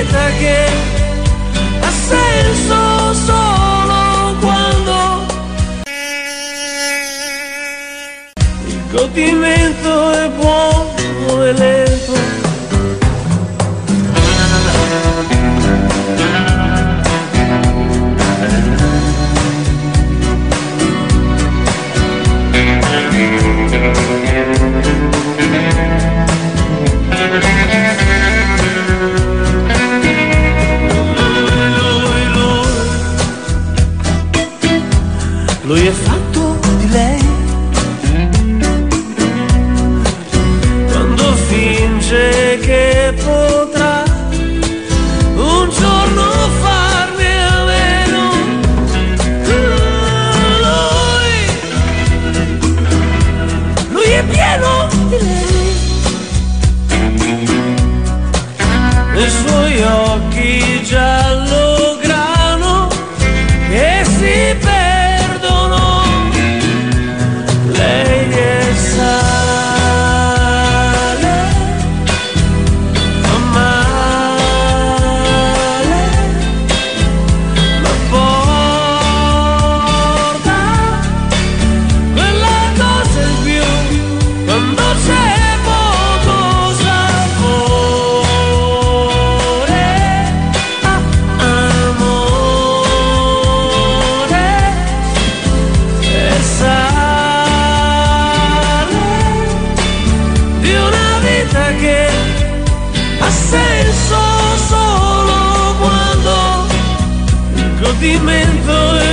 vita che ha senso solo quando il godimento è buono e lento. Lui è fatto di lei, quando finge che potrà un giorno farne a meno. Lui è pieno di lei, nei suoi occhi giallo grano che si perdono. Lei è sale, fa male, ma porta quella cosa in più quando c'è poco sapore. Amore e sale di una vita che ha senso solo quando il godimento è